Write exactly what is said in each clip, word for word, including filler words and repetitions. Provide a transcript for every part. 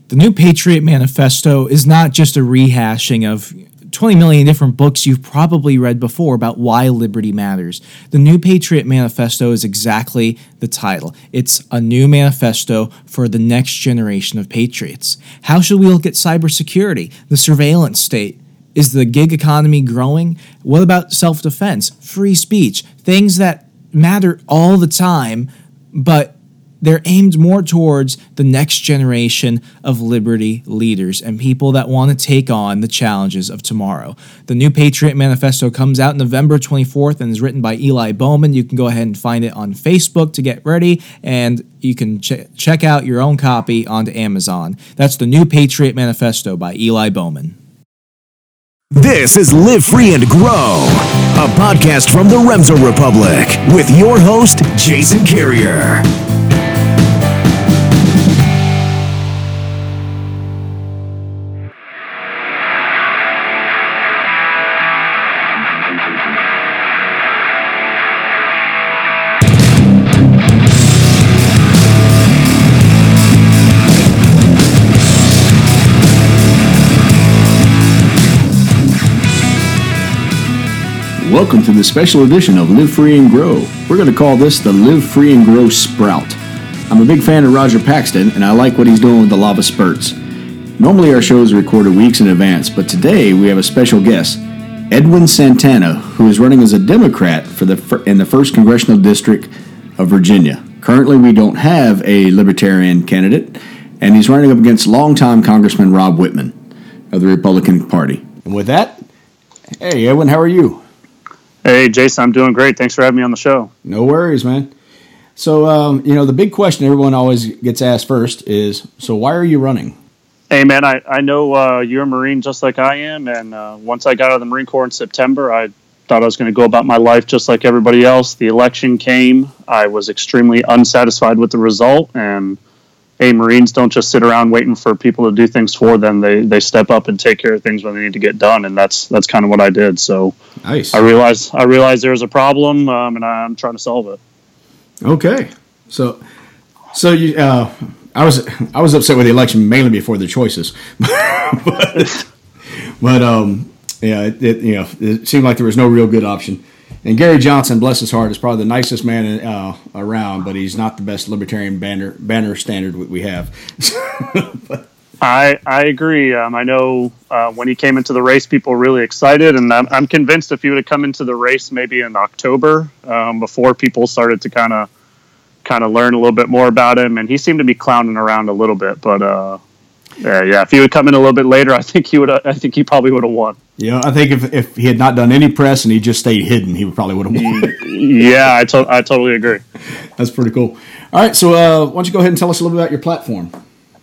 The new Patriot Manifesto is not just a rehashing of twenty million different books you've probably read before about why liberty matters. The new Patriot Manifesto is exactly the title. It's a new manifesto for the next generation of patriots. How should we look at cybersecurity, the surveillance state? Is the gig economy growing? What about self-defense, free speech, things that matter all the time, but they're aimed more towards the next generation of liberty leaders and people that want to take on the challenges of tomorrow. The new Patriot Manifesto comes out November twenty-fourth and is written by Eli Bowman. You can go ahead and find it on Facebook to get ready, and you can ch- check out your own copy onto Amazon. That's the new Patriot Manifesto by Eli Bowman. This is Live Free and Grow, a podcast from the Remso Republic with your host, Jason Carrier. Welcome to the special edition of Live Free and Grow. We're going to call this the Live Free and Grow Sprout. I'm a big fan of Roger Paxton, and I like what he's doing with the lava spurts. Normally our shows are recorded weeks in advance, but today we have a special guest, Edwin Santana, who is running as a Democrat for the in the first Congressional District of Virginia. Currently we don't have a Libertarian candidate, and he's running up against longtime Congressman Rob Whitman of the Republican Party. And with that, hey Edwin, how are you? Hey, Jason, I'm doing great. Thanks for having me on the show. No worries, man. So, um, you know, the big question everyone always gets asked first is, so why are you running? Hey, man, I, I know uh, you're a Marine just like I am, and uh, once I got out of the Marine Corps in September, I thought I was going to go about my life just like everybody else. The election came. I was extremely unsatisfied with the result, and hey, Marines don't just sit around waiting for people to do things for them. They they step up and take care of things when they need to get done, and that's that's kind of what I did. So nice. I realized I realized there's a problem, um, and I'm trying to solve it. Okay, so so you uh, I was I was upset with the election mainly before the choices, but but um yeah it, it you know it seemed like there was no real good option. And Gary Johnson, bless his heart, is probably the nicest man uh, around, but he's not the best libertarian banner banner standard we have. but, I I agree. Um, I know uh, when he came into the race, people were really excited, and I'm, I'm convinced if he would have come into the race maybe in October, um, before people started to kind of kind of learn a little bit more about him, and he seemed to be clowning around a little bit. But uh, yeah, yeah, if he would come in a little bit later, I think he would. I think he probably would have won. Yeah, I think if, if he had not done any press and he just stayed hidden, he probably would have won. yeah, I, to- I totally agree. That's pretty cool. All right, so uh, why don't you go ahead and tell us a little bit about your platform?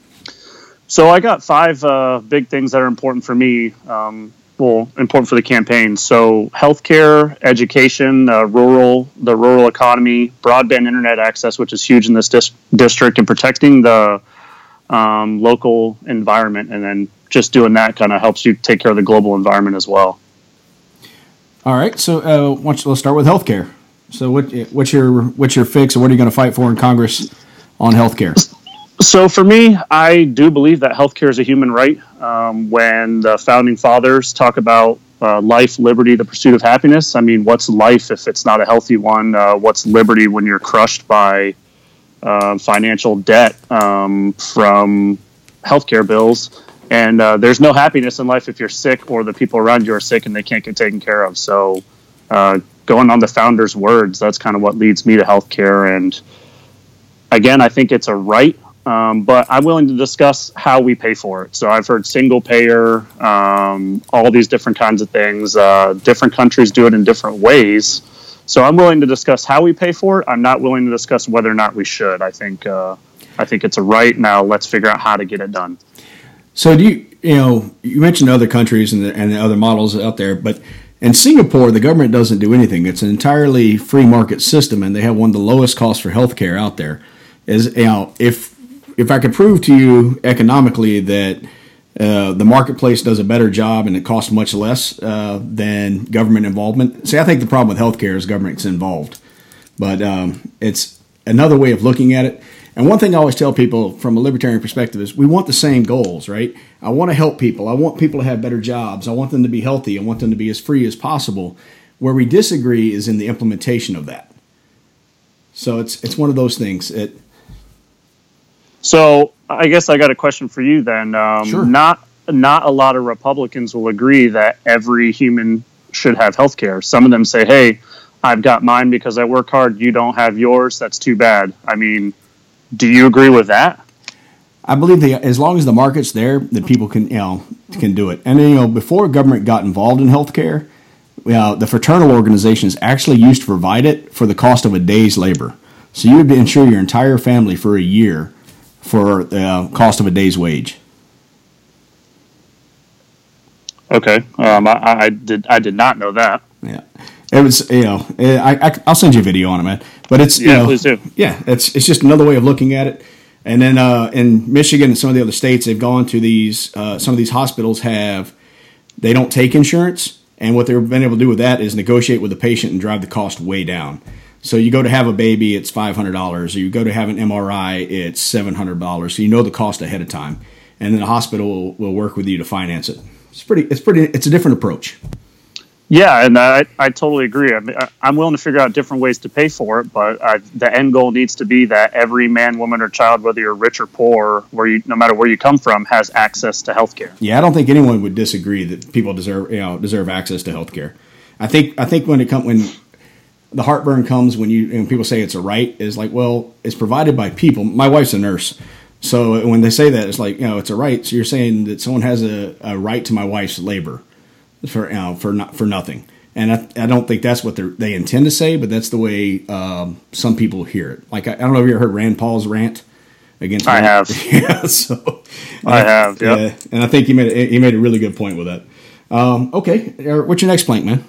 So I got five uh, big things that are important for me, um, well, important for the campaign. So healthcare, education, uh, rural, the rural economy, broadband internet access, which is huge in this dis- district, and protecting the um, local environment, and then just doing that kind of helps you take care of the global environment as well. All right, so uh, why don't you, let's start with healthcare. So, what what's your what's your fix, or what are you going to fight for in Congress on healthcare? So, for me, I do believe that healthcare is a human right. Um, when the founding fathers talk about uh, life, liberty, the pursuit of happiness, I mean, what's life if it's not a healthy one? Uh, what's liberty when you're crushed by uh, financial debt um, from healthcare bills? And uh, there's no happiness in life if you're sick or the people around you are sick and they can't get taken care of. So uh, going on the founders' words, that's kind of what leads me to healthcare. And again, I think it's a right, um, but I'm willing to discuss how we pay for it. So I've heard single payer, um, all these different kinds of things. Uh, different countries do it in different ways. So I'm willing to discuss how we pay for it. I'm not willing to discuss whether or not we should. I think uh, I think it's a right. Now let's figure out how to get it done. So do you, you know, you mentioned other countries and the, and the other models out there, but in Singapore, the government doesn't do anything. It's an entirely free market system, and they have one of the lowest costs for healthcare out there. Is, you know, if if I could prove to you economically that uh, the marketplace does a better job and it costs much less uh, than government involvement. See, I think the problem with healthcare is government's involved, but um, it's another way of looking at it. And one thing I always tell people from a libertarian perspective is we want the same goals, right? I want to help people. I want people to have better jobs. I want them to be healthy. I want them to be as free as possible. Where we disagree is in the implementation of that. So it's it's one of those things. It, so I guess I got a question for you then. Um, Sure. Not not a lot of Republicans will agree that every human should have health care. Some of them say, hey, I've got mine because I work hard. You don't have yours. That's too bad. I mean, do you agree with that? I believe that as long as the market's there, that people can you know can do it. And you know, before government got involved in healthcare, you know, the fraternal organizations actually used to provide it for the cost of a day's labor. So you would insure your entire family for a year for the uh, cost of a day's wage. Okay, um, I, I did. I did not know that. Yeah, it was. You know, I, I I'll send you a video on it, man. But it's Yeah, you know, please do. Yeah, it's it's just another way of looking at it. And then uh, in Michigan and some of the other states, they've gone to these. Uh, some of these hospitals have they don't take insurance, and what they've been able to do with that is negotiate with the patient and drive the cost way down. So you go to have a baby, it's five hundred dollars. Or you go to have an M R I, it's seven hundred dollars. So you know the cost ahead of time, and then the hospital will, will work with you to finance it. It's pretty. It's pretty. It's a different approach. Yeah, and I, I totally agree. I mean, I- I'm willing to figure out different ways to pay for it, but I, the end goal needs to be that every man, woman, or child, whether you're rich or poor, where you, no matter where you come from, has access to health care. Yeah, I don't think anyone would disagree that people deserve you know deserve access to health care. I think I think when it come when the heartburn comes when you when people say it's a right is like, well, it's provided by people. My wife's a nurse, so when they say that, it's like, you know it's a right. So you're saying that someone has a, a right to my wife's labor for you know for not for nothing. And I, I don't think that's what they they intend to say, but that's the way um, some people hear it. Like I, I don't know if you ever heard Rand Paul's rant against. I have. Yeah, so I have, yep. Yeah, and I think he made a, he made a really good point with that. Um, okay, uh, what's your next plank, man?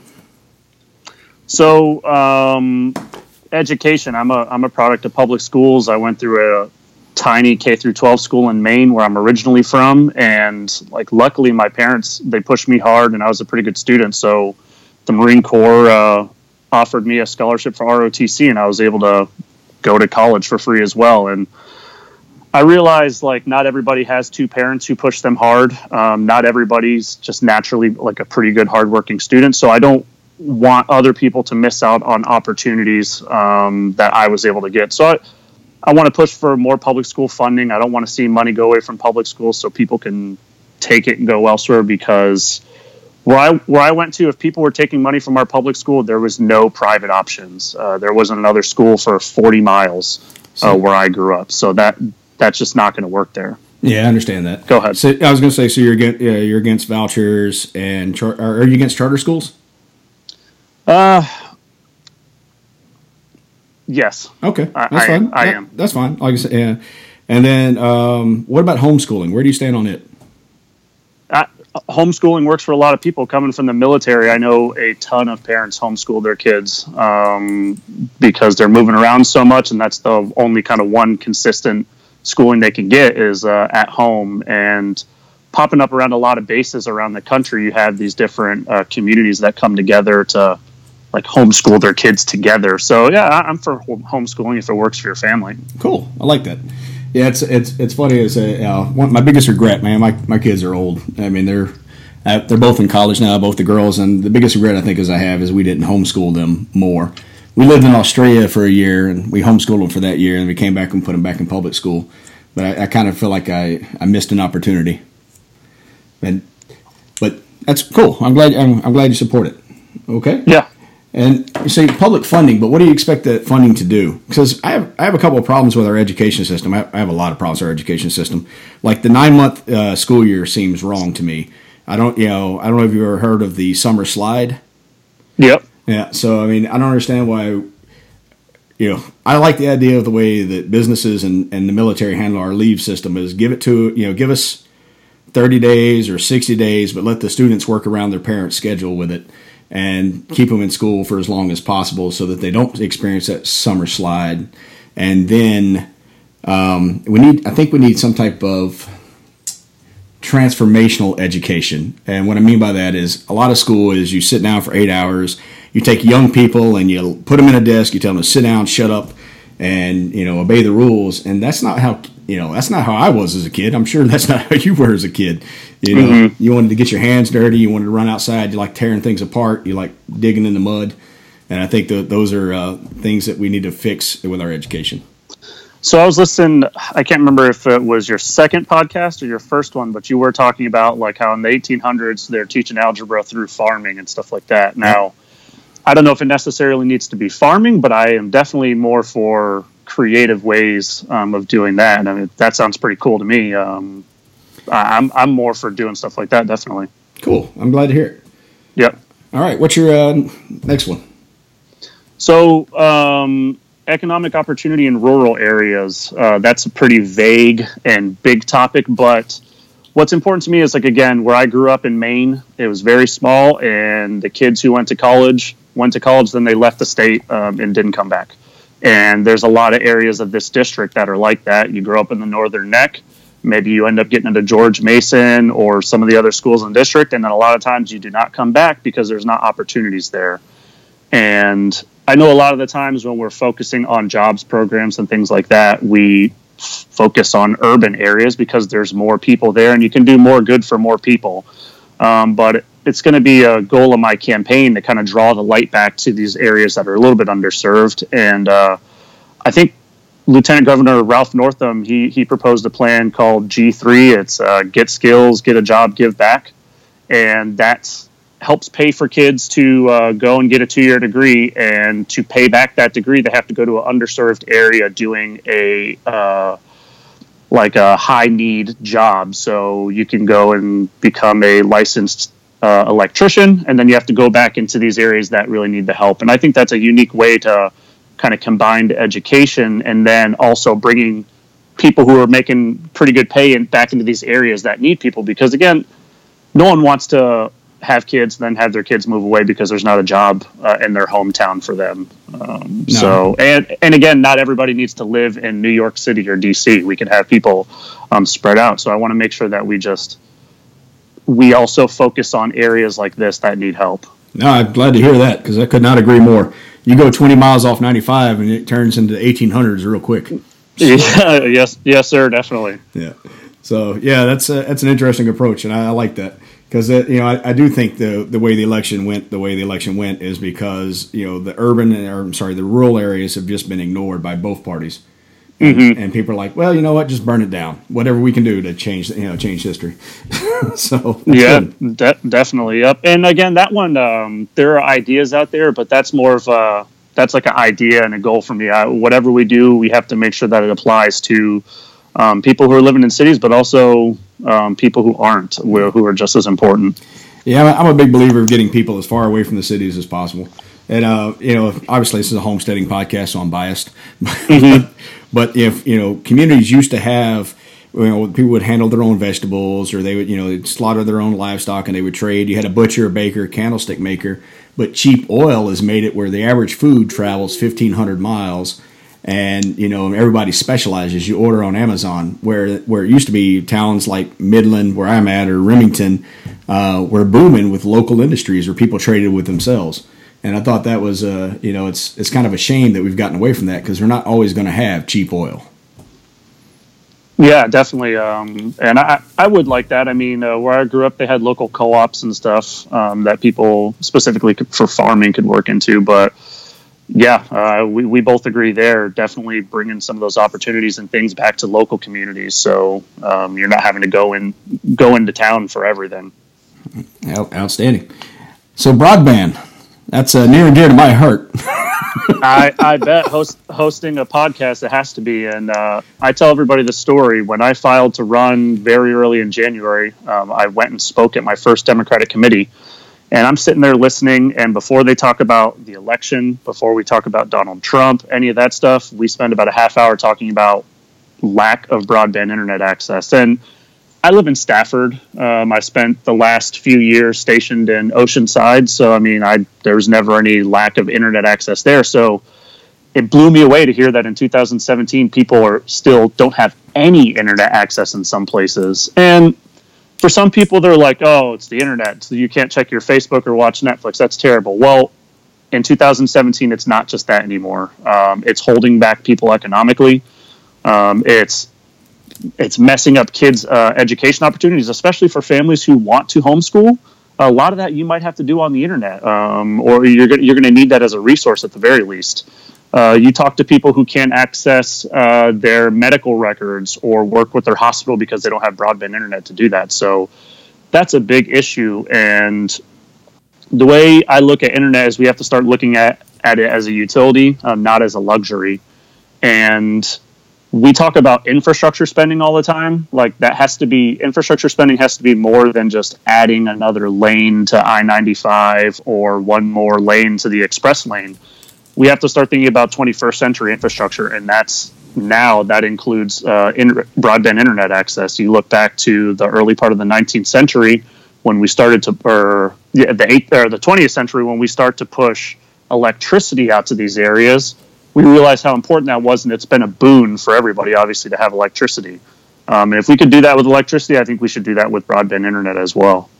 So, um, education. I'm a I'm a product of public schools. I went through a tiny K through twelve school in Maine, where I'm originally from, and like luckily my parents they pushed me hard, and I was a pretty good student. So, the Marine Corps uh, offered me a scholarship for R O T C, and I was able to go to college for free as well. And I realized like not everybody has two parents who push them hard. Um, not everybody's just naturally like a pretty good hardworking student. So I don't want other people to miss out on opportunities um, that I was able to get. So I, I want to push for more public school funding. I don't want to see money go away from public schools so people can take it and go elsewhere, because where I where I went to, if people were taking money from our public school, there was no private options. Uh, there wasn't another school for forty miles uh, where I grew up. So that that's just not going to work there. Yeah, I understand that. Go ahead. So I was going to say, so you're against, yeah, you're against vouchers and char- are you against charter schools? Uh, yes. Okay, that's I, fine. I, I That- am. That's fine. Like I said, yeah. And then, um, what about homeschooling? Where do you stand on it? Uh, homeschooling works for a lot of people. Coming from the military, I know a ton of parents homeschool their kids um, because they're moving around so much, and that's the only kind of one consistent schooling they can get is uh, at home. And popping up around a lot of bases around the country, you have these different uh, communities that come together to like homeschool their kids together. So yeah, I- I'm for home- homeschooling if it works for your family. Cool. I like that. Yeah, it's it's it's funny. It's a, uh, one, my biggest regret, man. My my kids are old. I mean, they're uh, they're both in college now, both the girls. And the biggest regret I think is I have is we didn't homeschool them more. We lived in Australia for a year, and we homeschooled them for that year, and we came back and put them back in public school. But I, I kind of feel like I, I missed an opportunity. And but that's cool. I'm glad I'm, I'm glad you support it. Okay. Yeah. And you say public funding, but what do you expect that funding to do? Because I have I have a couple of problems with our education system. I have, I have a lot of problems with our education system. Like the nine month uh, school year seems wrong to me. I don't you know I don't know if you've ever heard of the summer slide. Yep. Yeah. So I mean I don't understand why. You know, I like the idea of the way that businesses and, and the military handle our leave system is give it to you know give us thirty days or sixty days, but let the students work around their parents' schedule with it. And keep them in school for as long as possible so that they don't experience that summer slide. And then um, we need, I think we need some type of transformational education. And what I mean by that is a lot of school is you sit down for eight hours, you take young people and you put them in a desk, you tell them to sit down, shut up, and, you know, obey the rules. And that's not how, you know, that's not how I was as a kid. I'm sure that's not how you were as a kid. You know, mm-hmm. You wanted to get your hands dirty. You wanted to run outside. You like tearing things apart. You like digging in the mud. And I think that those are uh, things that we need to fix with our education. So I was listening, I can't remember if it was your second podcast or your first one, but you were talking about like how in the eighteen hundreds they're teaching algebra through farming and stuff like that. Now, I don't know if it necessarily needs to be farming, but I am definitely more for creative ways um, of doing that. I mean, that sounds pretty cool to me. Um, I'm I'm more for doing stuff like that, definitely. Cool. I'm glad to hear it. Yep. All right. What's your uh, next one? So, um, economic opportunity in rural areas. Uh, that's a pretty vague and big topic, but what's important to me is, like, again, where I grew up in Maine, it was very small, and the kids who went to college went to college, then they left the state um, and didn't come back. And there's a lot of areas of this district that are like that. You grow up in the Northern Neck, maybe you end up getting into George Mason or some of the other schools in the district, and then a lot of times you do not come back because there's not opportunities there. And I know a lot of the times when we're focusing on jobs programs and things like that, we focus on urban areas because there's more people there and you can do more good for more people. Um, but it's going to be a goal of my campaign to kind of draw the light back to these areas that are a little bit underserved. And uh, I think Lieutenant Governor Ralph Northam, he he proposed a plan called G three. It's uh, get skills, get a job, give back. And that's helps pay for kids to uh, go and get a two-year degree, and to pay back that degree, they have to go to an underserved area doing a uh, like a high-need job. So you can go and become a licensed uh, electrician, and then you have to go back into these areas that really need the help. And I think that's a unique way to kind of combine education and then also bringing people who are making pretty good pay and back into these areas that need people. Because again, no one wants to have kids, then have their kids move away because there's not a job uh, in their hometown for them. Um, no. So, and, and again, not everybody needs to live in New York City or D C. We can have people um, spread out. So I want to make sure that we just, we also focus on areas like this that need help. No, I'm glad to hear that, because I could not agree more. You go twenty miles off ninety-five and it turns into eighteen hundreds real quick. So, yeah, yes, yes, sir, definitely. Yeah. So yeah, that's a, that's an interesting approach, and I, I like that. Because, you know, I, I do think the the way the election went, the way the election went is because, you know, the urban, or I'm sorry, the rural areas have just been ignored by both parties. Mm-hmm. And, and people are like, well, you know what, just burn it down. Whatever we can do to change, you know, change history. So yeah, de- definitely. Yep. And again, that one, um, there are ideas out there, but that's more of a, that's like an idea and a goal for me. I, whatever we do, we have to make sure that it applies to um, people who are living in cities, but also um, people who aren't, who are just as important. Yeah, I'm a big believer of getting people as far away from the cities as possible. And, uh, you know, obviously this is a homesteading podcast, so I'm biased. Mm-hmm. But if, you know, communities used to have, you know, people would handle their own vegetables, or they would, you know, they'd slaughter their own livestock and they would trade. You had a butcher, a baker, a candlestick maker. But cheap oil has made it where the average food travels fifteen hundred miles. And, you know, everybody specializes. You order on Amazon, where where it used to be towns like Midland, where I'm at, or Remington, uh, were booming with local industries where people traded with themselves. And I thought that was, uh, you know, it's it's kind of a shame that we've gotten away from that, because we're not always going to have cheap oil. Yeah, definitely. Um, and I, I would like that. I mean, uh, where I grew up, they had local co-ops and stuff um, that people specifically for farming could work into. But yeah, uh, we, we both agree there. Definitely bringing some of those opportunities and things back to local communities, so um, you're not having to go in go into town for everything. Outstanding. So broadband. That's uh, near and dear to my heart. I, I bet host, hosting a podcast, it has to be. And uh, I tell everybody the story. When I filed to run very early in January, um, I went and spoke at my first Democratic committee. And I'm sitting there listening. And before they talk about the election, before we talk about Donald Trump, any of that stuff, we spend about a half hour talking about lack of broadband internet access. And I live in Stafford. Um, I spent the last few years stationed in Oceanside. So, I mean, I there was never any lack of internet access there. So it blew me away to hear that in two thousand seventeen, people are still don't have any internet access in some places. And for some people, they're like, oh, it's the internet, so you can't check your Facebook or watch Netflix. That's terrible. Well, in two thousand seventeen, it's not just that anymore. Um, it's holding back people economically. Um, it's it's messing up kids' uh, education opportunities, especially for families who want to homeschool. A lot of that you might have to do on the internet, um, or you're gonna, you're going to need that as a resource at the very least. Uh, you talk to people who can't access uh, their medical records or work with their hospital because they don't have broadband internet to do that. So that's a big issue. And the way I look at internet is we have to start looking at, at it as a utility, um, not as a luxury. And we talk about infrastructure spending all the time. Like that has to be, infrastructure spending has to be more than just adding another lane to I ninety-five or one more lane to the express lane. We have to start thinking about twenty-first century infrastructure. And that's now that includes uh, in, broadband internet access. You look back to the early part of the nineteenth century when we started to, or yeah, the eighth or the twentieth century, when we start to push electricity out to these areas. We realized how important that was, and it's been a boon for everybody, obviously, to have electricity. Um, and if we could do that with electricity, I think we should do that with broadband internet as well.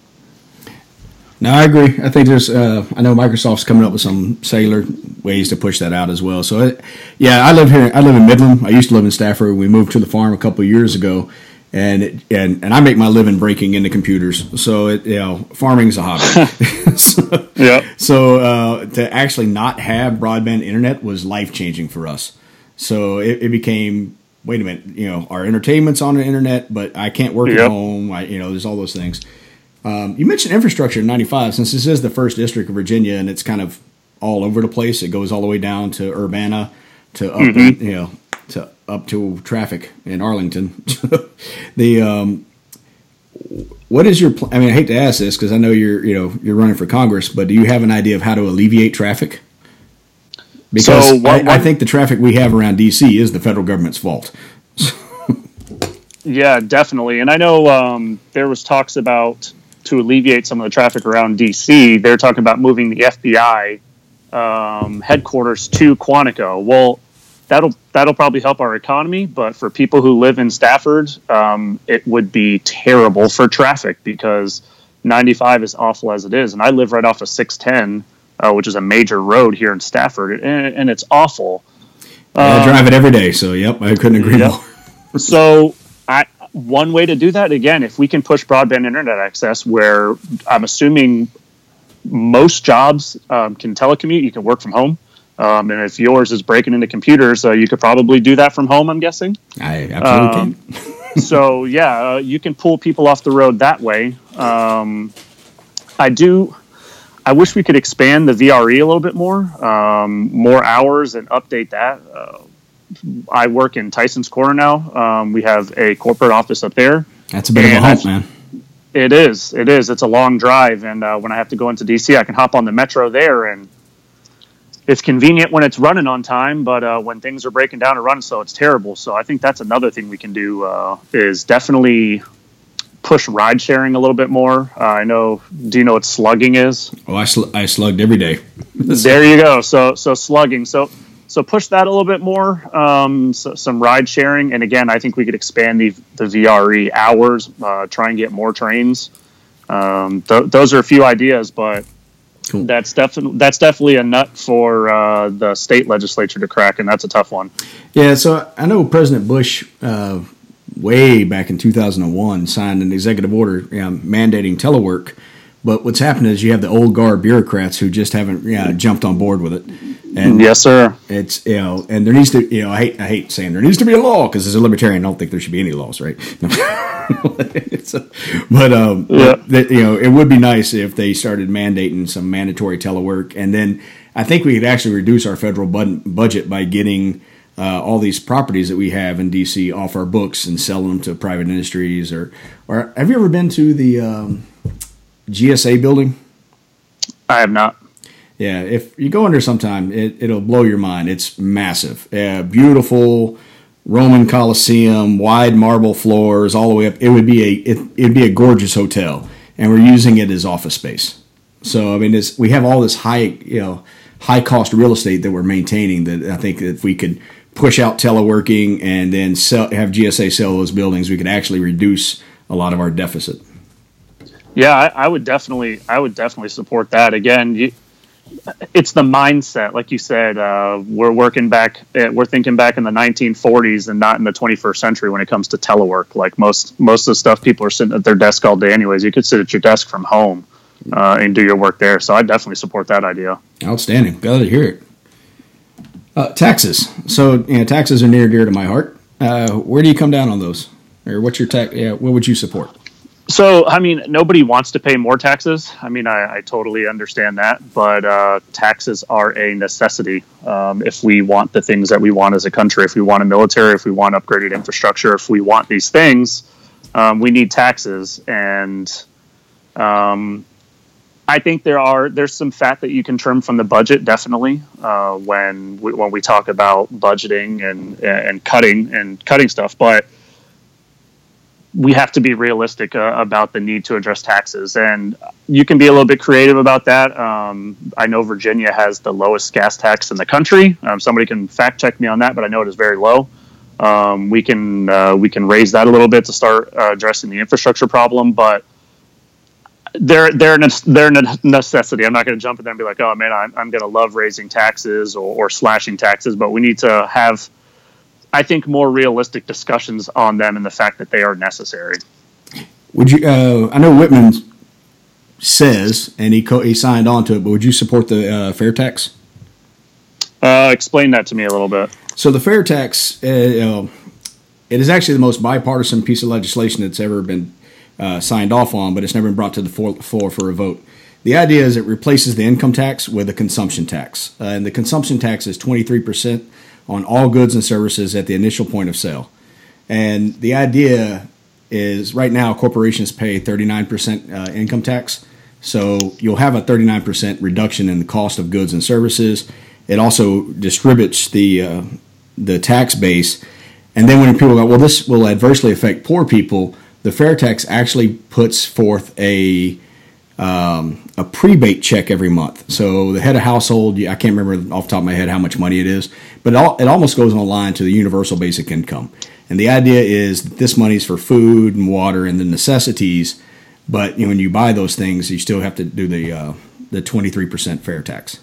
No, I agree. I think there's, uh, I know Microsoft's coming up with some cellular ways to push that out as well. So, it, yeah, I live here. I live in Midland. I used to live in Stafford. We moved to the farm a couple of years ago, and it, and and I make my living breaking into computers. So, it, you know, farming's a hobby. so, yeah. So uh, to actually not have broadband internet was life changing for us. So it, it became, wait a minute, you know, our entertainment's on the internet, but I can't work yep. at home. I, you know, there's all those things. Um, you mentioned infrastructure in ninety-five, since this is the first district of Virginia, and it's kind of all over the place. It goes all the way down to Urbana, to up, mm-hmm. you know, to up to traffic in Arlington. the um, what is your? Pl- I mean, I hate to ask this because I know you're, you know, you're running for Congress, but do you have an idea of how to alleviate traffic? Because so what, what, I, I think the traffic we have around D C is the federal government's fault. Yeah, definitely. And I know um, there was talks about, to alleviate some of the traffic around D C, they're talking about moving the F B I um, headquarters to Quantico. Well, that'll that'll probably help our economy, but for people who live in Stafford, um, it would be terrible for traffic because ninety-five is awful as it is. And I live right off of six ten, uh, which is a major road here in Stafford, and, and it's awful. Yeah, um, I drive it every day, so yep, I couldn't agree yep. more. So I, one way to do that, again, if we can push broadband internet access where I'm assuming most jobs um, can telecommute, you can work from home. Um, and if yours is breaking into computers, uh, you could probably do that from home, I'm guessing. I absolutely um, can. So, yeah, uh, you can pull people off the road that way. Um, I do. I wish we could expand the V R E a little bit more, um, more hours, and update that. Uh, I work in Tyson's Corner now. Um, we have a corporate office up there. That's a bit of a hump, man. It is. It is. It's a long drive. And uh, when I have to go into D C, I can hop on the metro there. And it's convenient when it's running on time. But uh, when things are breaking down and running slow, it's terrible. So I think that's another thing we can do uh, is definitely push ride sharing a little bit more. Uh, I know. Do you know what slugging is? Oh, I, sl- I slugged every day. There you go. So so slugging. So so push that a little bit more. Um, so, some ride sharing, and again, I think we could expand the the V R E hours. Uh, try and get more trains. Um, th- those are a few ideas, but cool. that's definitely that's definitely a nut for uh, the state legislature to crack, and that's a tough one. Yeah. So I know President Bush, uh, way back in two thousand one, signed an executive order you know, mandating telework. But what's happened is you have the old guard bureaucrats who just haven't you know, jumped on board with it. And yes, sir. It's you know, and there needs to you know, I hate I hate saying there needs to be a law because as a libertarian, I don't think there should be any laws, right? a, but um, yeah. that, you know, it would be nice if they started mandating some mandatory telework, and then I think we could actually reduce our federal bud- budget by getting uh, all these properties that we have in D C off our books and selling them to private industries. Or, or have you ever been to the um, G S A building? I have not. Yeah, if you go in there sometime, it, it'll blow your mind. It's massive. Uh, beautiful Roman Colosseum, wide marble floors, all the way up. It would be a it, it'd be a gorgeous hotel, and we're using it as office space. So I mean, it's, we have all this high you know high cost real estate that we're maintaining. That I think if we could push out teleworking and then sell, have G S A sell those buildings, we could actually reduce a lot of our deficit. Yeah, I, I would definitely I would definitely support that. Again, you. it's the mindset, like you said. Uh, we're working back, we're thinking back in the nineteen forties and not in the twenty-first century when it comes to telework. Like most most of the stuff, people are sitting at their desk all day anyways. You could sit at your desk from home uh, and do your work there. So I definitely support that idea. Outstanding. Glad to hear it. Uh, taxes. So you know, taxes are near and dear to my heart. Uh, where do you come down on those, or what's your tax? Yeah, what would you support? So, I mean, nobody wants to pay more taxes. I mean, I, I totally understand that, but uh, taxes are a necessity um, if we want the things that we want as a country. If we want a military, if we want upgraded infrastructure, if we want these things, um, we need taxes. And um, I think there are there's some fat that you can trim from the budget, definitely, uh, when we, when we talk about budgeting and and cutting and cutting stuff, but we have to be realistic uh, about the need to address taxes, and you can be a little bit creative about that. Um, I know Virginia has the lowest gas tax in the country. Um, somebody can fact check me on that, but I know it is very low. Um, we can uh, we can raise that a little bit to start uh, addressing the infrastructure problem, but they're they're they're a necessity. I'm not going to jump in there and be like, oh man, I'm I'm going to love raising taxes or, or slashing taxes, but we need to have, I think, more realistic discussions on them and the fact that they are necessary. Would you? Uh, I know Whitman says, and he co- he signed on to it, but would you support the uh, fair tax? Uh, explain that to me a little bit. So the fair tax, uh, uh, it is actually the most bipartisan piece of legislation that's ever been uh, signed off on, but it's never been brought to the floor for a vote. The idea is it replaces the income tax with a consumption tax, uh, and the consumption tax is twenty-three percent on all goods and services at the initial point of sale. And the idea is right now corporations pay thirty-nine percent uh, income tax. So you'll have a thirty-nine percent reduction in the cost of goods and services. It also distributes the uh, the tax base. And then when people go, well, this will adversely affect poor people, the fair tax actually puts forth a Um, a prebate check every month. So the head of household, I can't remember off the top of my head how much money it is, but it, all, it almost goes on line to the universal basic income. And the idea is that this money is for food and water and the necessities, but you know, when you buy those things, you still have to do the uh, the twenty-three percent fair tax.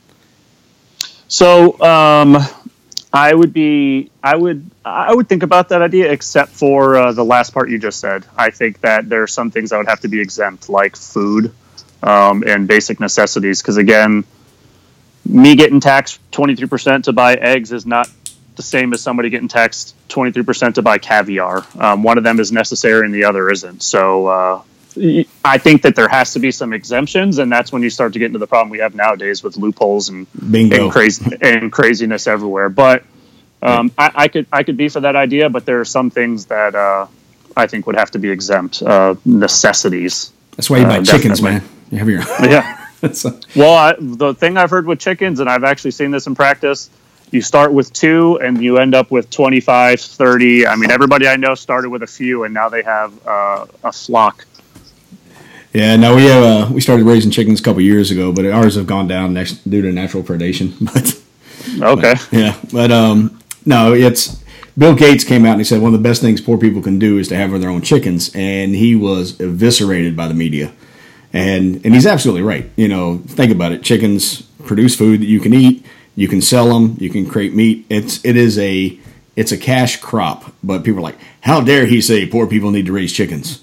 So um, I would be, I would, I would think about that idea, except for uh, the last part you just said. I think that there are some things that would have to be exempt, like food um, and basic necessities. Because again, me getting taxed twenty-three percent to buy eggs is not the same as somebody getting taxed twenty-three percent to buy caviar. Um, one of them is necessary and the other isn't. So uh, I think that there has to be some exemptions, and that's when you start to get into the problem we have nowadays with loopholes and, and crazy and craziness everywhere. But um, I, I could I could be for that idea, but there are some things that uh, I think would have to be exempt, uh, necessities. That's why you buy uh, chickens, definitely. man. You have your yeah. a- Well, I, the thing I've heard with chickens, and I've actually seen this in practice, you start with two and you end up with twenty-five, thirty. I mean, everybody I know started with a few, and now they have uh, a flock. Yeah, no, we have uh, we started raising chickens a couple years ago, but ours have gone down next, due to natural predation. But okay, but, yeah, but um, no, it's Bill Gates came out and he said one of the best things poor people can do is to have their own chickens, and he was eviscerated by the media, and and he's absolutely right. You know, think about it: chickens produce food that you can eat, you can sell them, you can create meat. It's it is a it's a cash crop, but people are like, how dare he say poor people need to raise chickens?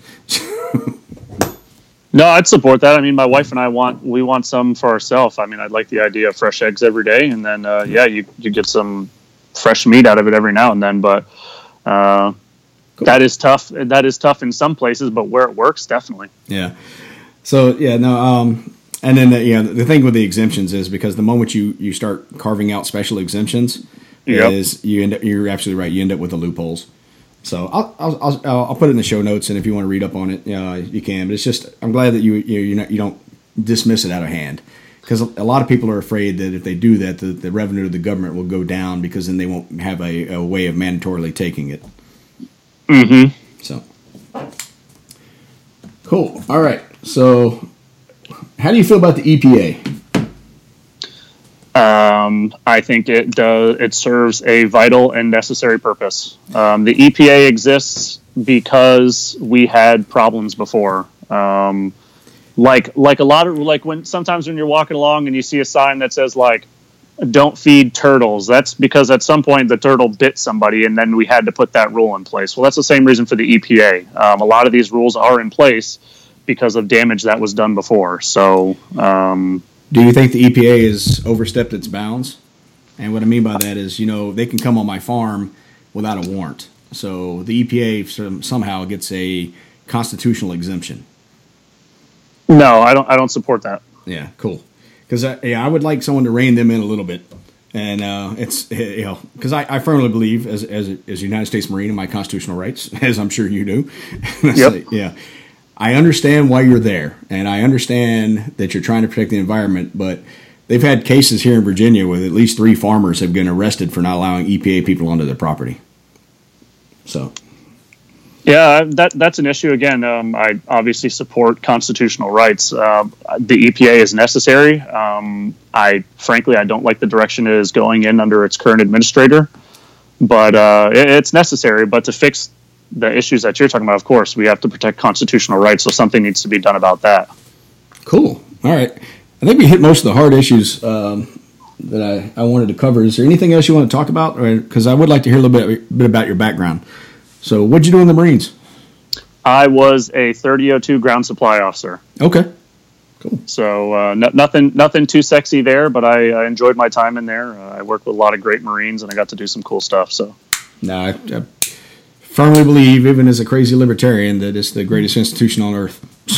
No, I'd support that. I mean, my wife and I want we want some for ourselves. I mean, I'd like the idea of fresh eggs every day, and then uh, yeah, you you get some fresh meat out of it every now and then. But uh, cool. that is tough. That is tough in some places, but where it works, definitely. Yeah. So yeah, no. Um, and then the, you know, the thing with the exemptions is because the moment you, you start carving out special exemptions, yep. is you end up, you're absolutely right. You end up with the loopholes. So I'll, I'll I'll I'll put it in the show notes, and if you want to read up on it, uh, you can. But it's just I'm glad that you you you, not, you don't dismiss it out of hand, because a lot of people are afraid that if they do that, the, the revenue of the government will go down because then they won't have a, a way of mandatorily taking it. Mm-hmm. So cool. All right. So how do you feel about the E P A? Um, I think it does. It serves a vital and necessary purpose. Um, the E P A exists because we had problems before. Um, like like a lot of like when sometimes when you're walking along and you see a sign that says like don't feed turtles, that's because at some point the turtle bit somebody and then we had to put that rule in place. Well, that's the same reason for the E P A. Um, a lot of these rules are in place because of damage that was done before. So um, do you think the E P A has overstepped its bounds? And what I mean by that is, you know, they can come on my farm without a warrant. So the E P A somehow gets a constitutional exemption. No, I don't I don't support that. Yeah, cool. Because I, yeah, I would like someone to rein them in a little bit, and uh, it's you know because I, I firmly believe as as as a United States Marine in my constitutional rights, as I'm sure you do. Yep. Like, yeah, I understand why you're there, and I understand that you're trying to protect the environment. But they've had cases here in Virginia with at least three farmers have been arrested for not allowing E P A people onto their property. So. Yeah, that that's an issue. Again, um, I obviously support constitutional rights. Uh, the E P A is necessary. Um, I frankly, I don't like the direction it is going in under its current administrator, but uh, it, it's necessary. But to fix the issues that you're talking about, of course, we have to protect constitutional rights. So something needs to be done about that. Cool. All right. I think we hit most of the hard issues um, that I, I wanted to cover. Is there anything else you want to talk about? Because I would like to hear a little bit, bit about your background. So what'd you do in the Marines? I was a thirty oh two ground supply officer. Okay, cool. So uh, no, nothing nothing too sexy there, but I, I enjoyed my time in there. Uh, I worked with a lot of great Marines, and I got to do some cool stuff. So, no, I, I firmly believe, even as a crazy libertarian, that it's the greatest institution on earth.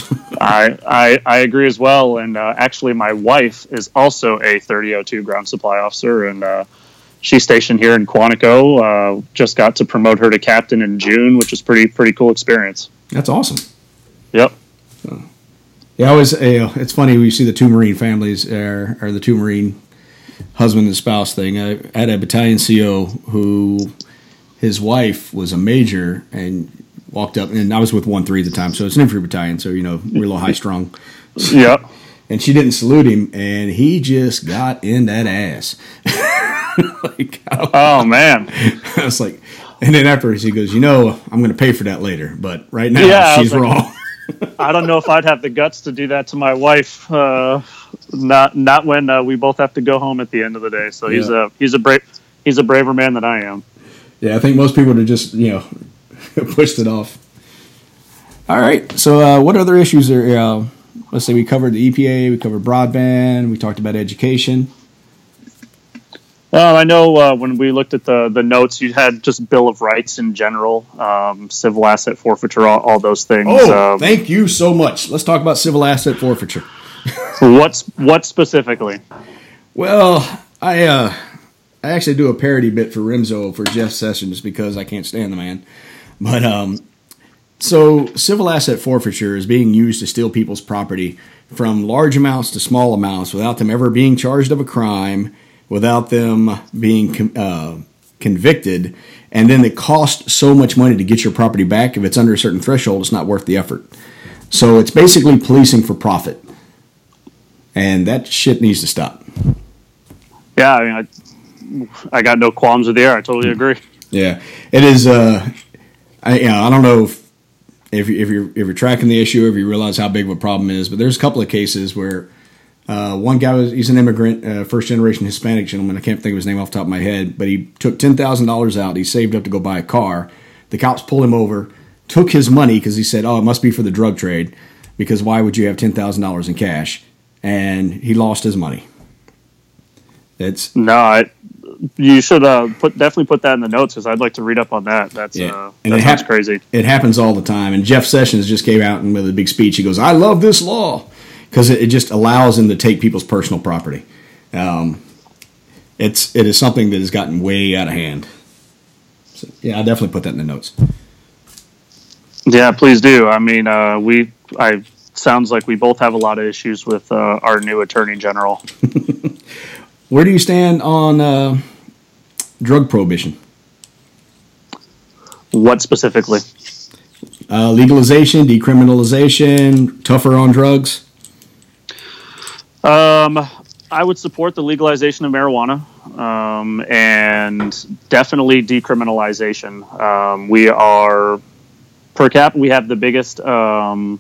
I, I I agree as well. And uh, actually, my wife is also a thirty oh two ground supply officer, and uh, she's stationed here in Quantico. Uh, just got to promote her to captain in June, which is pretty pretty cool experience. That's awesome. Yep. So, yeah, I always. You know, it's funny when you see the two Marine families or, or the two Marine husband and spouse thing. I had a battalion C O who his wife was a major and walked up, and I was with one three at the time, so it's an infantry battalion, so you know we're a little high strung. Yep. And she didn't salute him, and he just got in that ass. like, oh man! I was like, and then afterwards he goes, you know, I'm going to pay for that later, but right now yeah, she's like, wrong. I don't know if I'd have the guts to do that to my wife. Uh, not not when uh, we both have to go home at the end of the day. So he's Yeah. a he's a brave he's a braver man than I am. Yeah, I think most people would have just you know pushed it off. All right, so uh, what other issues are? Uh, let's say we covered the E P A, we covered broadband, we talked about education. Well, I know uh, when we looked at the, the notes, you had just Bill of Rights in general, um, civil asset forfeiture, all, all those things. Oh, um, thank you so much. Let's talk about civil asset forfeiture. What's what specifically? Well, I uh, I actually do a parody bit for Remzo for Jeff Sessions because I can't stand the man. But um, so civil asset forfeiture is being used to steal people's property from large amounts to small amounts without them ever being charged of a crime, without them being uh, convicted, and then it costs so much money to get your property back. If it's under a certain threshold, it's not worth the effort. So it's basically policing for profit, and that shit needs to stop. Yeah, I mean, I, I got no qualms with the air. I totally agree. Yeah, it is. Uh, I you know I don't know if if, you, if you're if you're tracking the issue, if you realize how big of a problem it is, but there's a couple of cases where. Uh, one guy was, he's an immigrant, uh, first generation Hispanic gentleman. I can't think of his name off the top of my head, but he took ten thousand dollars out. He saved up to go buy a car. The cops pulled him over, took his money because he said, oh, it must be for the drug trade, because why would you have ten thousand dollars in cash? And he lost his money. It's no, I, you should uh, put definitely put that in the notes because I'd like to read up on that. That's yeah. uh, and that it sounds hap- crazy. It happens all the time. And Jeff Sessions just came out and with a big speech. He goes, I love this law. Because it, it just allows them to take people's personal property. Um, it's it is something that has gotten way out of hand. So, yeah, I'll definitely put that in the notes. Yeah, please do. I mean, uh, we I sounds like we both have a lot of issues with uh, our new attorney general. Where do you stand on uh, drug prohibition? What specifically? Uh, legalization, decriminalization, tougher on drugs. Um, I would support the legalization of marijuana, um, and definitely decriminalization. Um, we are per capita. We have the biggest um,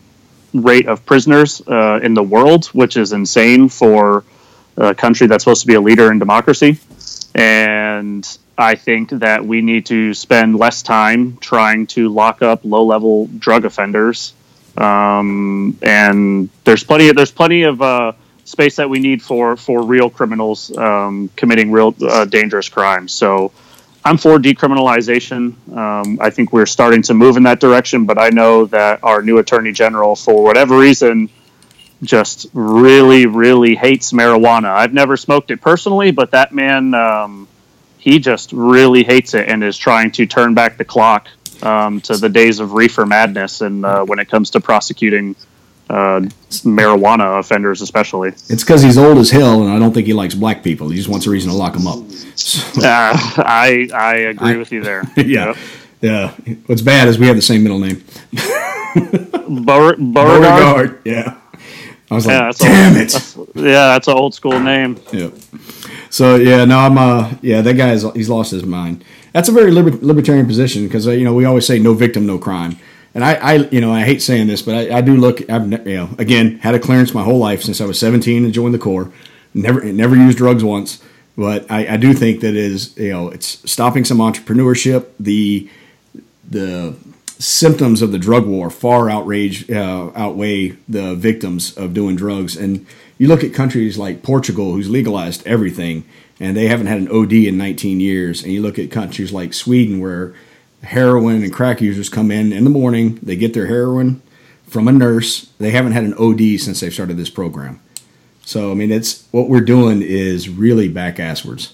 rate of prisoners uh, in the world, which is insane for a country that's supposed to be a leader in democracy. And I think that we need to spend less time trying to lock up low-level drug offenders. Um, and there's plenty of, there's plenty of uh, space that we need for, for real criminals um, committing real uh, dangerous crimes. So I'm for decriminalization. Um, I think we're starting to move in that direction, but I know that our new Attorney General, for whatever reason, just really, really hates marijuana. I've never smoked it personally, but that man, um, he just really hates it and is trying to turn back the clock um, to the days of reefer madness. And uh, when it comes to prosecuting uh, marijuana offenders, especially, it's because he's old as hell, and I don't think he likes black people. He just wants a reason to lock them up. So, uh, I I agree I, with you there. Yeah, yep. yeah. What's bad is we have the same middle name. Beauregard. Beauregard. Yeah. I was yeah, like, damn old, it. That's, yeah, that's an old school name. Yeah. So, yeah, no, I'm, uh, yeah, that guy, is, he's lost his mind. That's a very liber- libertarian position because, uh, you know, we always say no victim, no crime. And I, I you know, I hate saying this, but I, I do look, I've, you know, again, had a clearance my whole life since I was seventeen and joined the Corps. Never, never used drugs once. But I, I do think that it is, you know, it's stopping some entrepreneurship. The, the, symptoms of the drug war far outrage uh, outweigh the victims of doing drugs. And you look at countries like Portugal, who's legalized everything, and they haven't had an O D in nineteen years. And you look at countries like Sweden, where heroin and crack users come in in the morning, they get their heroin from a nurse. They haven't had an O D since they've started this program. So, I mean, it's what we're doing is really back-asswards.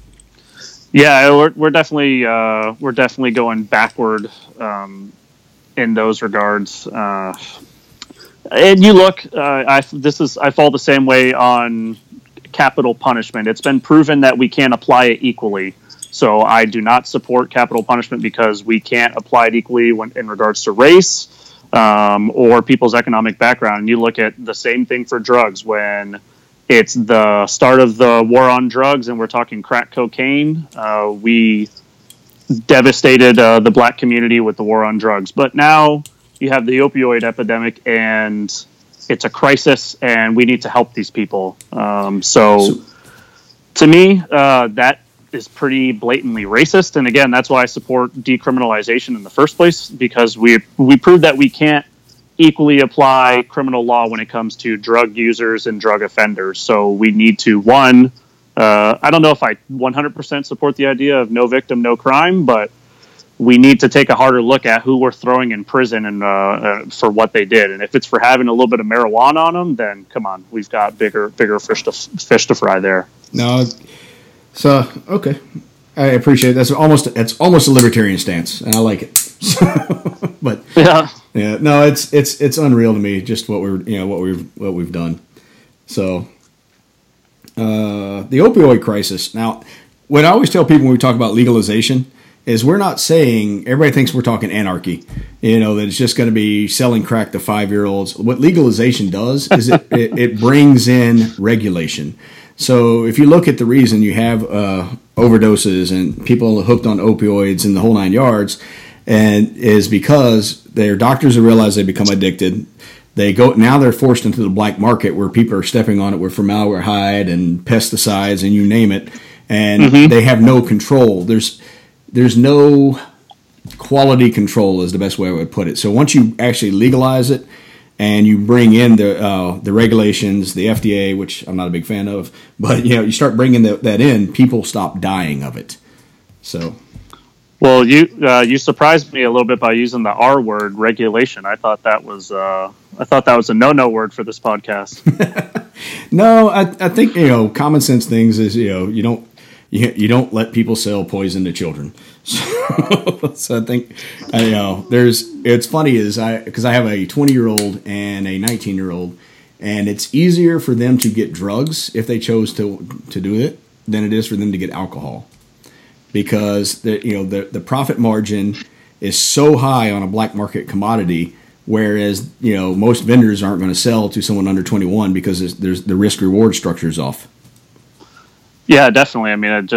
Yeah, we're we're definitely uh, we're definitely going backward um, in those regards. Uh, and you look, uh, I this is I fall the same way on capital punishment. It's been proven that we can't apply it equally. So I do not support capital punishment because we can't apply it equally when in regards to race um, or people's economic background. And you look at the same thing for drugs when it's the start of the war on drugs, and we're talking crack cocaine. Uh, we devastated uh, the black community with the war on drugs. But now you have the opioid epidemic, and it's a crisis, and we need to help these people. Um, so, so, to me, uh, that is pretty blatantly racist. And again, that's why I support decriminalization in the first place, because we we proved that we can't equally apply criminal law when it comes to drug users and drug offenders. So we need to, one, uh, I don't know if I one hundred percent support the idea of no victim, no crime, but we need to take a harder look at who we're throwing in prison and uh, uh, for what they did. And if it's for having a little bit of marijuana on them, then come on, we've got bigger bigger fish to fish to fry there. No, so okay, I appreciate it. That's almost it's almost a libertarian stance, and I like it. But yeah, yeah, no, it's it's it's unreal to me just what we're you know what we've what we've done. So uh, the opioid crisis. Now, what I always tell people when we talk about legalization is we're not saying everybody thinks we're talking anarchy. You know, that it's just going to be selling crack to five year olds. What legalization does is it, it it brings in regulation. So if you look at the reason you have uh, overdoses and people hooked on opioids and the whole nine yards, and is because their doctors have realized they become addicted. They go now they're forced into the black market where people are stepping on it with formaldehyde and pesticides and you name it, and mm-hmm. they have no control. There's there's no quality control is the best way I would put it. So once you actually legalize it and you bring in the uh, the regulations, the F D A, which I'm not a big fan of, but you know you start bringing the, that in, people stop dying of it. So. Well, you uh, you surprised me a little bit by using the R word, regulation. I thought that was uh, I thought that was a no-no word for this podcast. No, I, I think you know common sense things is you know you don't you, you don't let people sell poison to children. So, so I think I, you know there's it's funny is I because I have a twenty year old and a nineteen year old, and it's easier for them to get drugs if they chose to to do it than it is for them to get alcohol. Because the you know the, the profit margin is so high on a black market commodity, whereas you know most vendors aren't going to sell to someone under twenty-one because there's the risk reward structure is off. Yeah, definitely. I mean, it just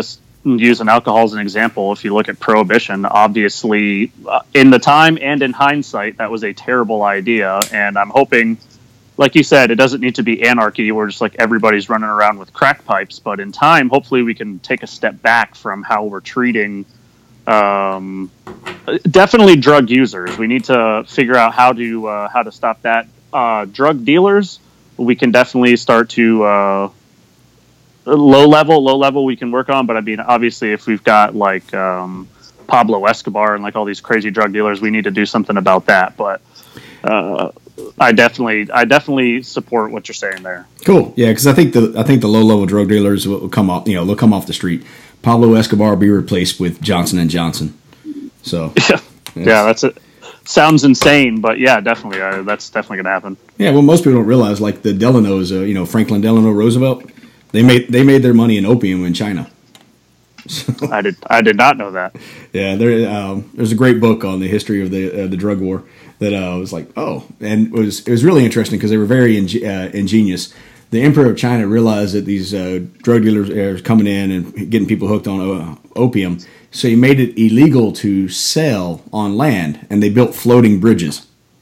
using alcohol as an example, if you look at prohibition, obviously uh, in the time and in hindsight, that was a terrible idea. And I'm hoping, like you said, it doesn't need to be anarchy where just like everybody's running around with crack pipes. But in time, hopefully we can take a step back from how we're treating um, definitely drug users. We need to figure out how to uh, how to stop that. Uh, drug dealers, we can definitely start to uh, low level, low level we can work on. But I mean, obviously, if we've got like um, Pablo Escobar and like all these crazy drug dealers, we need to do something about that. But uh, I definitely, I definitely support what you're saying there. Cool, yeah, because I think the I think the low level drug dealers will come off, you know, they'll come off the street. Pablo Escobar will be replaced with Johnson and Johnson. So yeah, yeah, that's it. Sounds insane, but yeah, definitely, uh, that's definitely going to happen. Yeah, well, most people don't realize, like the Delanos, uh, you know, Franklin Delano Roosevelt, they made they made their money in opium in China. So, I did I did not know that. Yeah, there um, there's a great book on the history of the uh, the drug war that uh, was like, oh, and it was it was really interesting because they were very ing- uh, ingenious. The Emperor of China realized that these uh, drug dealers are coming in and getting people hooked on uh, opium. So he made it illegal to sell on land, and they built floating bridges.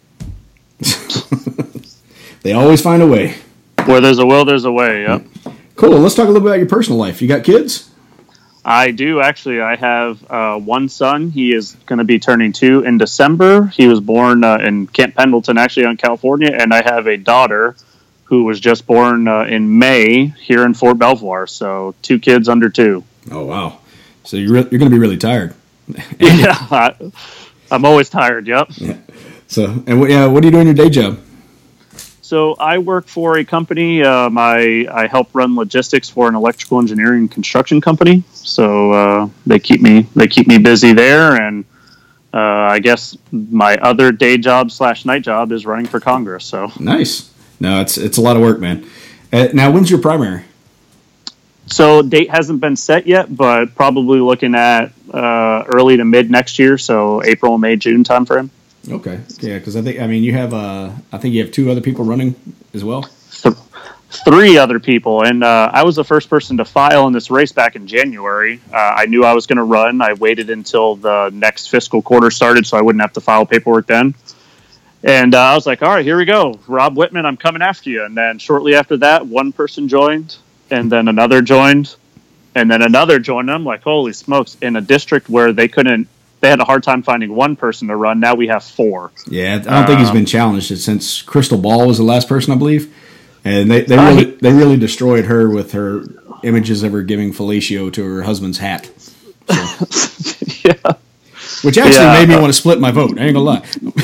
They always find a way. Where there's a will, there's a way, yep. Cool. Let's talk a little bit about your personal life. You got kids? I do, actually. I have uh, one son. He is going to be turning two in December. He was born uh, in Camp Pendleton, actually, on California. And I have a daughter who was just born uh, in May here in Fort Belvoir. So two kids under two. Oh, wow. So you're, re- you're going to be really tired. Yeah, I, I'm always tired, yep. Yeah. So, and what, uh, what do you do in your day job? So I work for a company. Um, I, I help run logistics for an electrical engineering and construction company. So uh, they keep me they keep me busy there. And uh, I guess my other day job slash night job is running for Congress. So nice. No, it's it's a lot of work, man. Uh, now, when's your primary? So date hasn't been set yet, but probably looking at uh, early to mid next year. So April, May, June timeframe. Okay, yeah, because I think I mean you have uh, I think you have two other people running as well. Th- three other people, and uh, I was the first person to file in this race back in January. Uh, I knew I was going to run. I waited until the next fiscal quarter started, so I wouldn't have to file paperwork then. And uh, I was like, all right, here we go. Rob Whitman, I'm coming after you. And then shortly after that, one person joined, and then another joined, and then another joined. And I'm like, holy smokes, in a district where they couldn't, they had a hard time finding one person to run. Now we have four. Yeah, I don't um, think he's been challenged since Crystal Ball was the last person, I believe. And they, they, uh, really, he, they really destroyed her with her images of her giving fellatio to her husband's hat. So. Yeah. Which actually yeah. made me want to split my vote. I ain't gonna lie.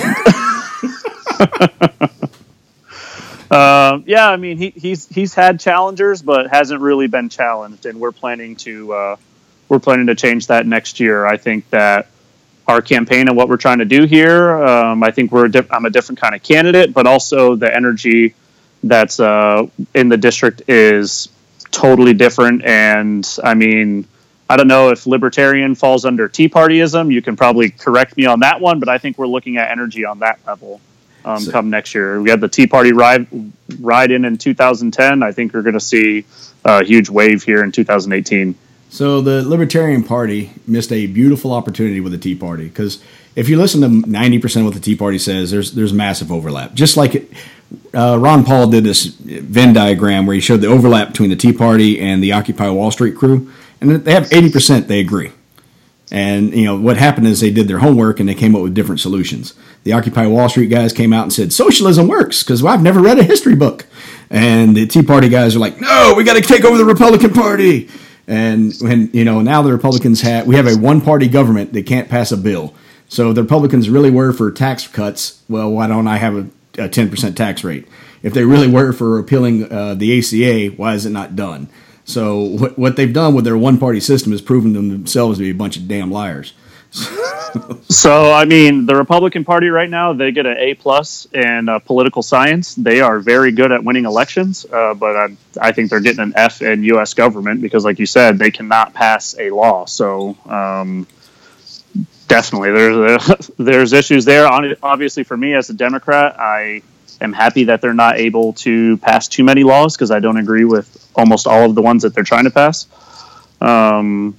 uh, yeah, I mean he, he's he's had challengers, but hasn't really been challenged, and we're planning to uh, we're planning to change that next year. I think that our campaign and what we're trying to do here, um, I think we're a diff- I'm a different kind of candidate, but also the energy that's uh, in the district is totally different. And I mean, I don't know if libertarian falls under Tea Partyism. You can probably correct me on that one, but I think we're looking at energy on that level um, so, come next year. We had the Tea Party ride, ride in in two thousand ten. I think we're going to see a huge wave here in two thousand eighteen. So the Libertarian Party missed a beautiful opportunity with the Tea Party, because if you listen to ninety percent of what the Tea Party says, there's there's massive overlap. Just like it, uh, Ron Paul did this Venn diagram where he showed the overlap between the Tea Party and the Occupy Wall Street crew, and they have eighty percent they agree. And you know what happened is they did their homework and they came up with different solutions. The Occupy Wall Street guys came out and said socialism works because well, I've never read a history book, and the Tea Party guys are like, no, we got to take over the Republican Party. And when you know now the Republicans have we have a one-party government that can't pass a bill. So the Republicans really were for tax cuts. Well, why don't I have a, a ten percent tax rate? If they really were for repealing uh, the A C A, why is it not done? So what what they've done with their one-party system is proven them themselves to be a bunch of damn liars. So, I mean, the Republican Party right now, they get an A plus in uh, political science. They are very good at winning elections, uh, but I, I think they're getting an F in U S government because, like you said, they cannot pass a law. So, um, definitely, there's a, there's issues there. Obviously, for me as a Democrat, I am happy that they're not able to pass too many laws because I don't agree with almost all of the ones that they're trying to pass. Um,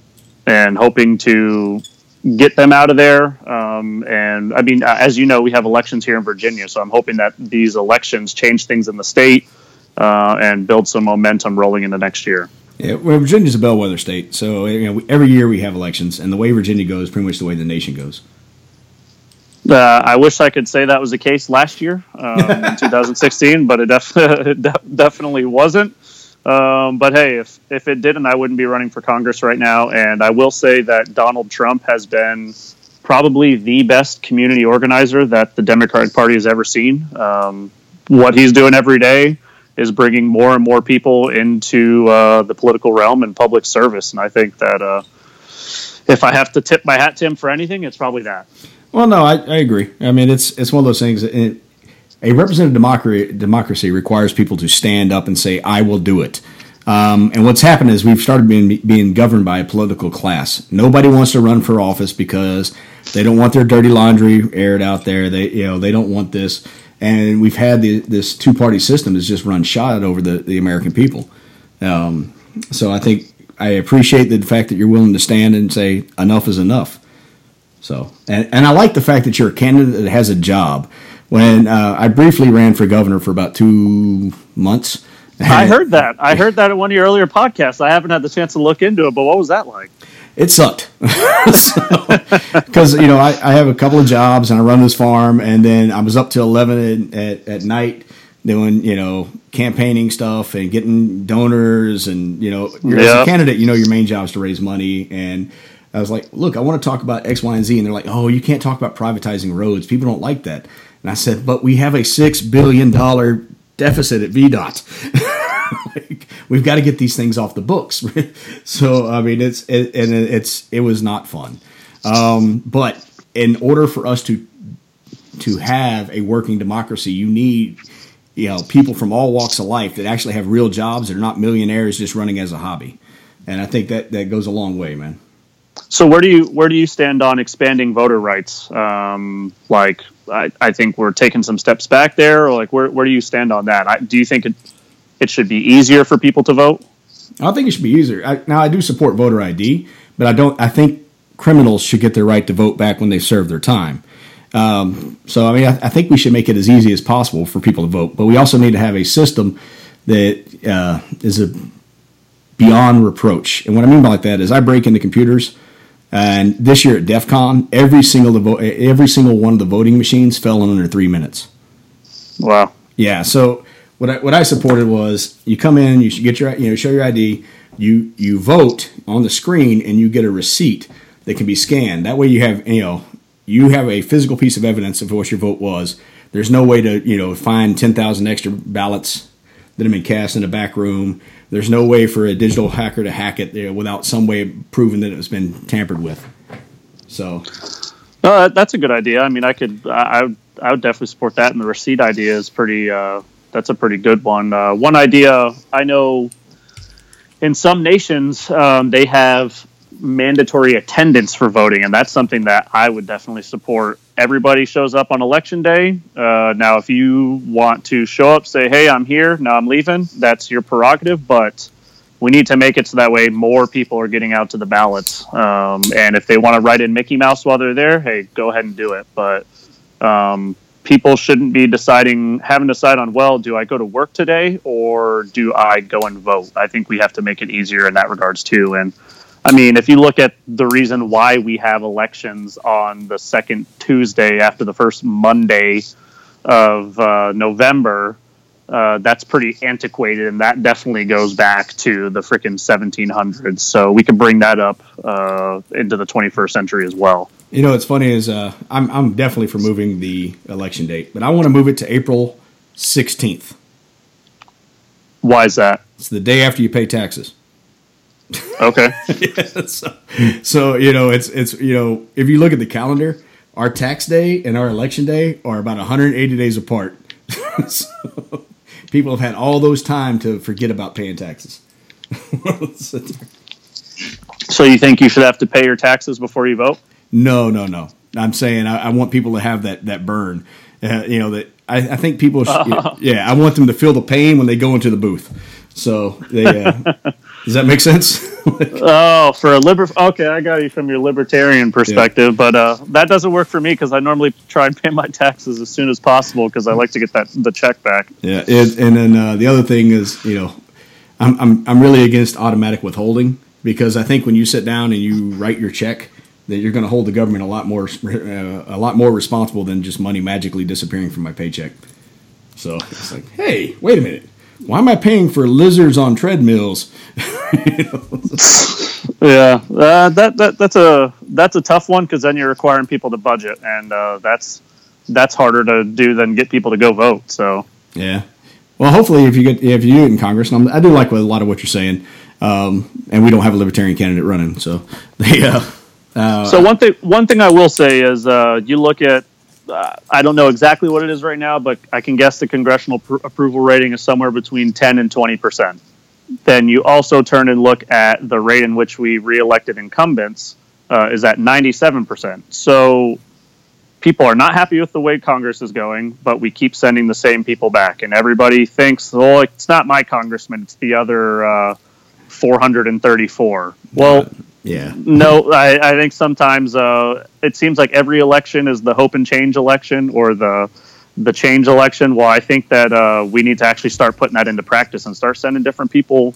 and hoping to get them out of there. Um, and I mean, as you know, we have elections here in Virginia, so I'm hoping that these elections change things in the state uh, and build some momentum rolling into next year. Yeah, well, Virginia's a bellwether state, so you know, every year we have elections, and the way Virginia goes, pretty much the way the nation goes. Uh, I wish I could say that was the case last year um, in two thousand sixteen, but it, def- it de- definitely wasn't. Um, but hey, if, if it didn't, I wouldn't be running for Congress right now. And I will say that Donald Trump has been probably the best community organizer that the Democratic Party has ever seen. Um, what he's doing every day is bringing more and more people into uh, the political realm and public service. And I think that uh, if I have to tip my hat to him for anything, it's probably that. Well, no, I, I agree. I mean, it's it's one of those things that it, a representative democracy, democracy requires people to stand up and say, I will do it. Um, and what's happened is we've started being being governed by a political class. Nobody wants to run for office because they don't want their dirty laundry aired out there. They you know they don't want this. And we've had the, this two-party system that's just run shot over the, the American people. Um, so I think I appreciate the fact that you're willing to stand and say enough is enough. So, and, and I like the fact that you're a candidate that has a job. When uh, I briefly ran for governor for about two months. I heard that. I heard that at one of your earlier podcasts. I haven't had the chance to look into it, but what was that like? It sucked. Because, you know, I, I have a couple of jobs and I run this farm, and then I was up till eleven at, at, at night doing, you know, campaigning stuff and getting donors. And, you know, you're, yep. as a candidate, you know, your main job is to raise money. And I was like, look, I want to talk about X, Y, and Z. And they're like, oh, you can't talk about privatizing roads. People don't like that. And I said, but we have a six billion dollars deficit at V DOT. Like, we've got to get these things off the books. So, I mean, it's it, and it's it was not fun. Um, but in order for us to to have a working democracy, you need you know people from all walks of life that actually have real jobs that are not millionaires just running as a hobby. And I think that, that goes a long way, man. So where do you where do you stand on expanding voter rights? Um, like, I, I think we're taking some steps back there, or like where where do you stand on that? I, do you think it it should be easier for people to vote? I think it should be easier. I, now I do support voter I D, but I don't. I think criminals should get their right to vote back when they serve their time. Um, so I mean, I, I think we should make it as easy as possible for people to vote, but we also need to have a system that uh, is a beyond reproach. And what I mean by that is, I break into computers. And this year at DEF CON, every single vo- every single one of the voting machines fell in under three minutes. Wow. Yeah. So what I what I supported was you come in, you should get your you know show your I D, you you vote on the screen, and you get a receipt that can be scanned. That way you have you know you have a physical piece of evidence of what your vote was. There's no way to you know find ten thousand extra ballots that have been cast in a back room. There's no way for a digital hacker to hack it you know, without some way of proving that it has been tampered with. So, uh, that's a good idea. I mean, I could, I, I would, I would definitely support that. And the receipt idea is pretty. Uh, that's a pretty good one. Uh, one idea I know in some nations um, they have mandatory attendance for voting, and that's something that I would definitely support. Everybody shows up on election day. Uh, now, if you want to show up, say, hey, I'm here, now I'm leaving, that's your prerogative, but we need to make it so that way more people are getting out to the ballots. Um, and if they want to write in Mickey Mouse while they're there, hey, go ahead and do it. But um, people shouldn't be deciding, having to decide on, well, do I go to work today or do I go and vote? I think we have to make it easier in that regards too. And I mean, if you look at the reason why we have elections on the second Tuesday after the first Monday of uh, November, uh, that's pretty antiquated, and that definitely goes back to the frickin' seventeen hundreds. So we could bring that up uh, into the twenty-first century as well. You know, what's funny is uh, I'm I'm definitely for moving the election date, but I want to move it to April sixteenth. Why is that? It's the day after you pay taxes. Okay. Yeah, so, so you know it's it's you know if you look at the calendar, our tax day and our election day are about one hundred eighty days apart. So people have had all those time to forget about paying taxes. So you think you should have to pay your taxes before you vote? No, no, no. I'm saying I, I want people to have that that burn. Uh, you know that I, I think people. Should, uh-huh. Yeah, I want them to feel the pain when they go into the booth. So they. Uh, Does that make sense? Oh, for a liber okay, I got you from your libertarian perspective, yeah. but uh, that doesn't work for me because I normally try and pay my taxes as soon as possible because I like to get that the check back. Yeah, it, and then uh, the other thing is, you know, I'm I'm I'm really against automatic withholding because I think when you sit down and you write your check, that you're going to hold the government a lot more uh, a lot more responsible than just money magically disappearing from my paycheck. So it's like, hey, wait a minute. Why am I paying for lizards on treadmills? You know? Yeah, uh, that that that's a that's a tough one because then you're requiring people to budget, and uh, that's that's harder to do than get people to go vote. So yeah, well, hopefully, if you get if you do it in Congress, and I'm, I do like a lot of what you're saying, um, and we don't have a libertarian candidate running, so they. Uh, uh, so one thing one thing I will say is uh, you look at. Uh, I don't know exactly what it is right now, but I can guess the congressional pr- approval rating is somewhere between ten and twenty percent. Then you also turn and look at the rate in which we reelected incumbents uh, is at ninety-seven percent. So people are not happy with the way Congress is going, but we keep sending the same people back. And everybody thinks, well, it's not my congressman, it's the other uh, four hundred thirty-four. Well, yeah. No, I, I think sometimes uh, it seems like every election is the hope and change election or the the change election. Well, I think that uh, we need to actually start putting that into practice and start sending different people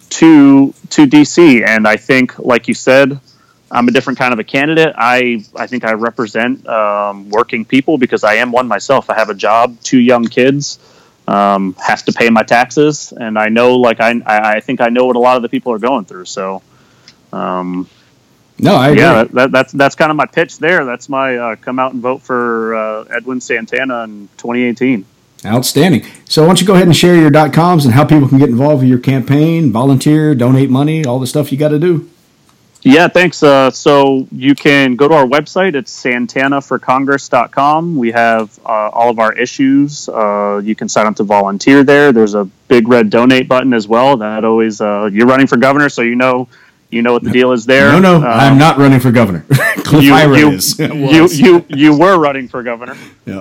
to to D C. And I think, like you said, I'm a different kind of a candidate. I I think I represent um, working people because I am one myself. I have a job, two young kids, um, have to pay my taxes, and I know, like I I think I know what a lot of the people are going through. So. Um, no, I agree. Yeah, that, that's that's kind of my pitch there. That's my uh, come out and vote for uh, Edwin Santana in twenty eighteen. Outstanding. So why don't you go ahead and share your dot coms and how people can get involved with your campaign, volunteer, donate money, all the stuff you got to do. Yeah, thanks. Uh, so you can go to our website. It's santana for congress dot com. We have uh, all of our issues. Uh, you can sign up to volunteer there. There's a big red donate button as well. That always uh, you're running for governor, so you know. You know what the deal is there. No, no, um, I'm not running for governor. Cliff you, Ira you, is. you, you, you were running for governor. Yeah.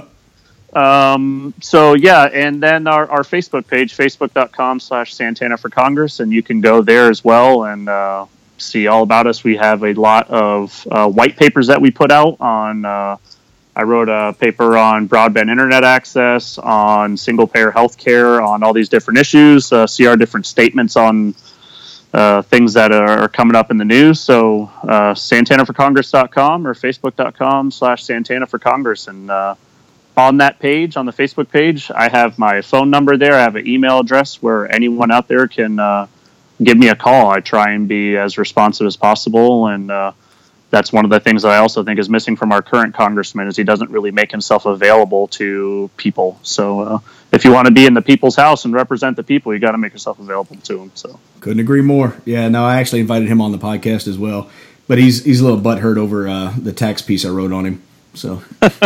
Um, so, yeah, and then our, our Facebook page, facebook.com slash Santana for Congress, and you can go there as well and uh, see all about us. We have a lot of uh, white papers that we put out on. Uh, I wrote a paper on broadband internet access, on single-payer healthcare, on all these different issues, uh, see our different statements on Uh, things that are coming up in the news. So uh, santana for congress dot com or facebook.com slash Santana for Congress. And uh, on that page, on the Facebook page, I have my phone number there. I have an email address where anyone out there can uh, give me a call. I try and be as responsive as possible. And uh, that's one of the things that I also think is missing from our current congressman is he doesn't really make himself available to people. So uh, if you want to be in the people's house and represent the people, you got to make yourself available to them. So couldn't agree more. Yeah, no, I actually invited him on the podcast as well, but he's he's a little butthurt over uh, the tax piece I wrote on him. So,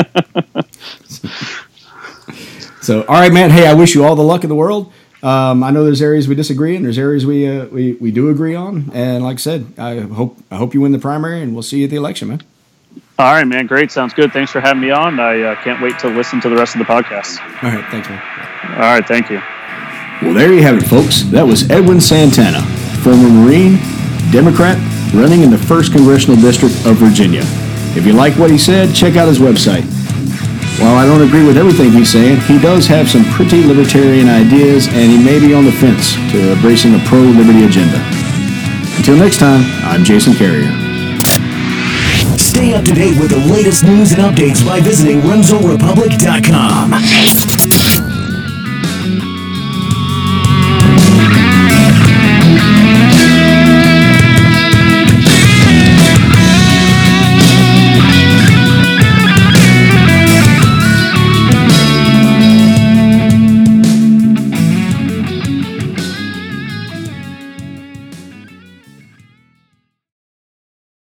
so all right, man. Hey, I wish you all the luck in the world. Um, I know there's areas we disagree and there's areas we uh, we we do agree on. And like I said, I hope I hope you win the primary, and we'll see you at the election, man. All right, man. Great. Sounds good. Thanks for having me on. I uh, can't wait to listen to the rest of the podcast. All right. Thanks, man. All right. Thank you. Well, there you have it, folks. That was Edwin Santana, former Marine, Democrat, running in the first Congressional District of Virginia. If you like what he said, check out his website. While I don't agree with everything he's saying, he does have some pretty libertarian ideas, and he may be on the fence to embracing a pro-liberty agenda. Until next time, I'm Jason Carrier. Stay up to date with the latest news and updates by visiting remso republic dot com.